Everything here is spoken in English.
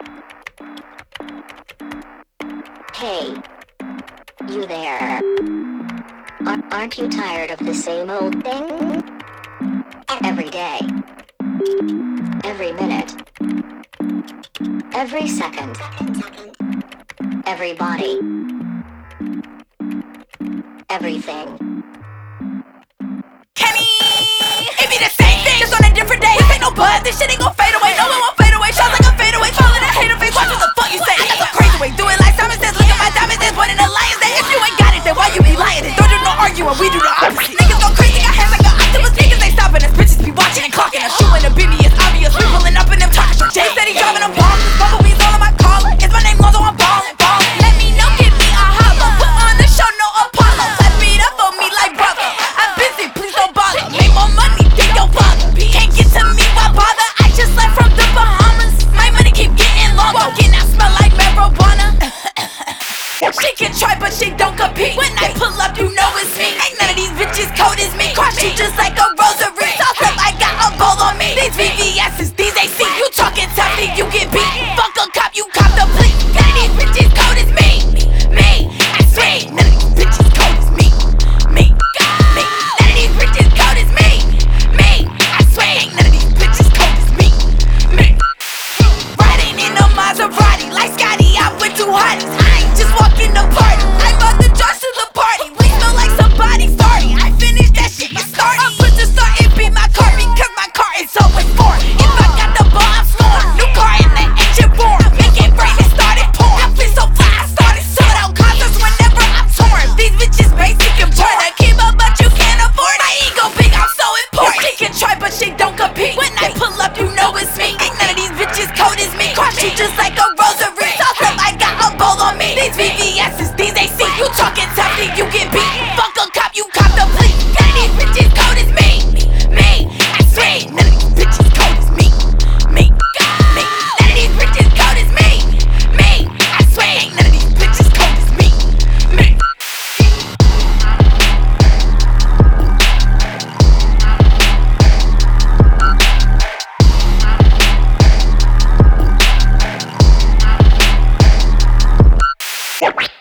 Hey, you there? Aren't you tired of the same old thing? Every day, every minute, every second, every body, everything. Kenny! It be the same thing, just on a different day. This ain't no bud, this shit ain't gon' fade away. No one won't fade away, shots like a fade away. Falling a hater face, watch what the fuck you say. I got some crazy way, do it like Simon says. Look at my diamonds, that's pointing the lions. That if you ain't got it, then why you be lying? Don't do no arguing, we do the opposite. Niggas go crazy, got hands like an octopus. Niggas ain't stopping us, bitches be watching and clocking us. Shooting a bimmy, it's obvious, we pulling up in them trucks. Jay said he driving a bomb, bumblebees all on my collar. It's my name Lonzo, I'm ballin', ballin'. Let me know, give me a holler. Put on the show, no Apollo. Clap it up on me like brother. I'm busy, please don't bother. Make more money than your father. Can't get to me, why bother? I just left from the Bahamas. My money keep getting long. Walking, I smell like marijuana. She can try, but she don't compete. When I pull up, you know it's me. Ain't none of these bitches cold as me. Crush you just like a rosary. Sauce up, I got a bowl on me. These VVS's, these AC. You talking tough, you get beat. Fuck a cop, you cop the plea. None of these bitches cold as me. Me, I swear, none of these bitches cold as me. Me, me. None of these bitches cold as me. Me, I swear, ain't none of these bitches cold as me. Me. Riding in a Maserati, like Scotty, I'm with two hotties. I ain't just walking the party, I brought the drugs to the party. We smell like somebody starting. I finished that shit, you started. I put the start and beat my car because my car is always foreign. If I got the ball, I'm scoring. New car in the engine roar. Make it rain, it started pouring. I feel so fly, I started sold out concerts whenever I'm touring. These bitches basic and burn. I keep up, but you can't afford it. My ego big, I'm so important. She can try, but she don't compete. When I pull up, you know it's me. Ain't none of these bitches cold as me. Crush you just like a rosary.